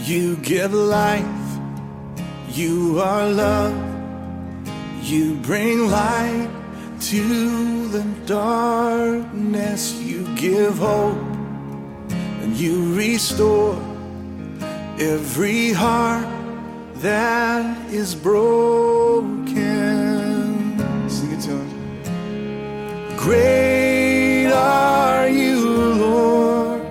You give life, you are love, you bring light to the darkness, you give hope, and you restore every heart that is broken. Sing it to him. Great are you, Lord,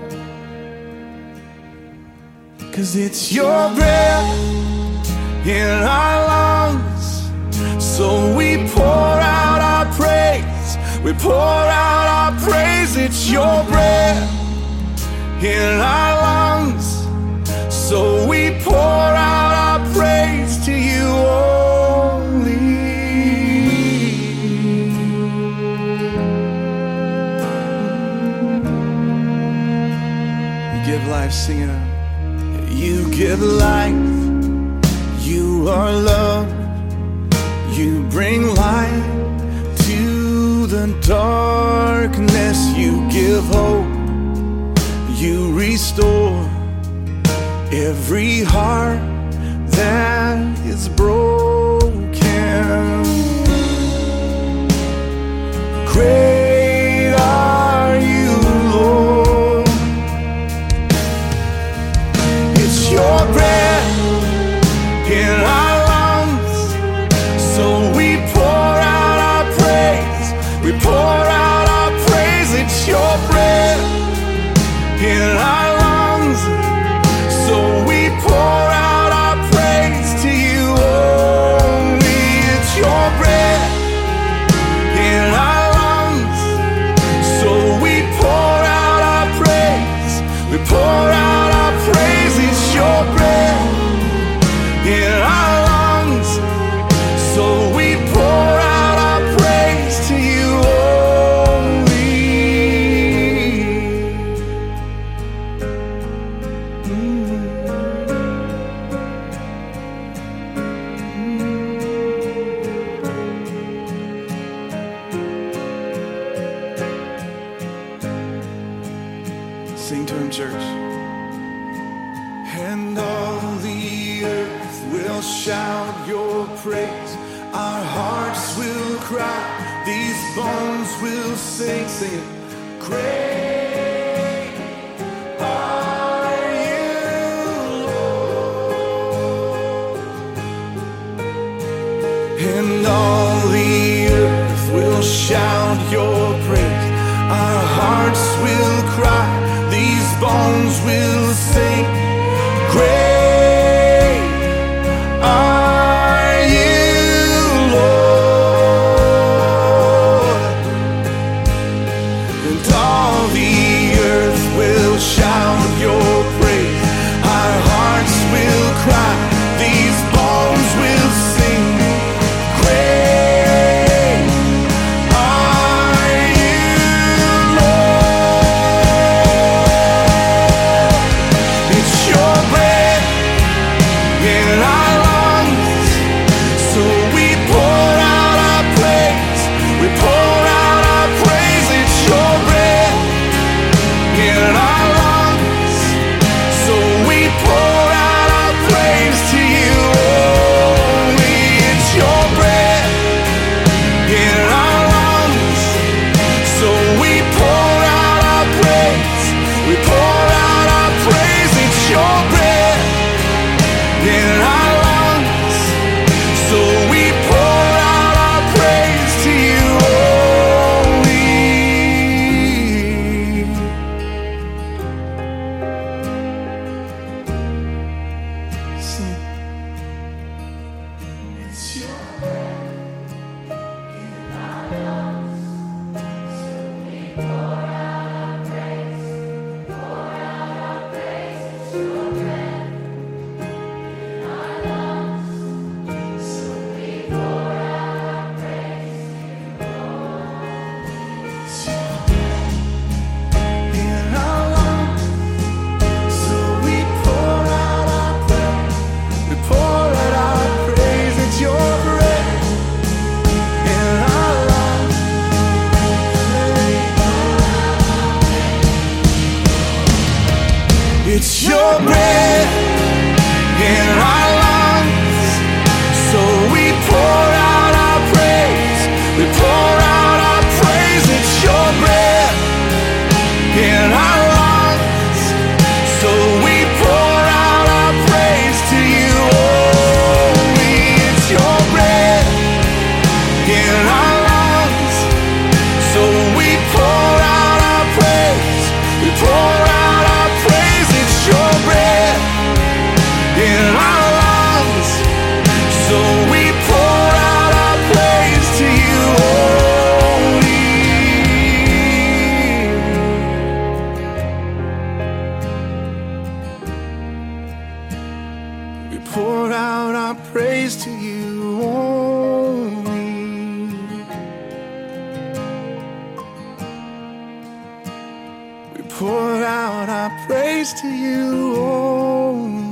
'cause it's your breath in our lungs, so we pour out our praise, we pour out our praise. It's your breath in our lungs, so we pour out our praise to you only. You give life, sing it out. You give life, you are love, you bring light to the darkness, you give hope, you restore every heart that is broken. Great are you, Lord. It's your breath in our lungs, so we pour out our praise, we pour out our praise. It's your breath in our lungs, so we pour out our praise to you only. It's your breath in our lungs, so we pour out our praise, we pour out our praise. It's your breath in our lungs, so we pour out our praise to you only. Sing to him, church. And all the earth will shout your praise, our hearts will cry, these bones will sing, sing it. Great are you, Lord. And all the earth will shout your praise, our hearts will cry, these bones will sing. Great are you, Lord. And all the earth will shout your praise, our hearts will cry, these bones will sing. Great are you, Lord. It's your breath in our lungs, so we pour out our praise, we pour out our praise. It's your breath in our lungs, so we pour out our praise to you only. It's your breath in our lungs, so we pour out our praise, we pour out our praise. It's your breath in our lungs, so we pour out our praise to you only. Sing. It's your in our lungs, so we pour out our praise, we pour out our praise. It's your breath in our lungs. It's your breath in our lungs. So we pour out our praise. We pour out our praise. It's your breath in our lungs. So we pour out our praise to you only. It's your breath in our lungs. So we pour out our praise. We pour out our praise. It's your breath in our lungs. So we pour out our praise to you only. We pour out our praise to you only. We pour out our praise to you only.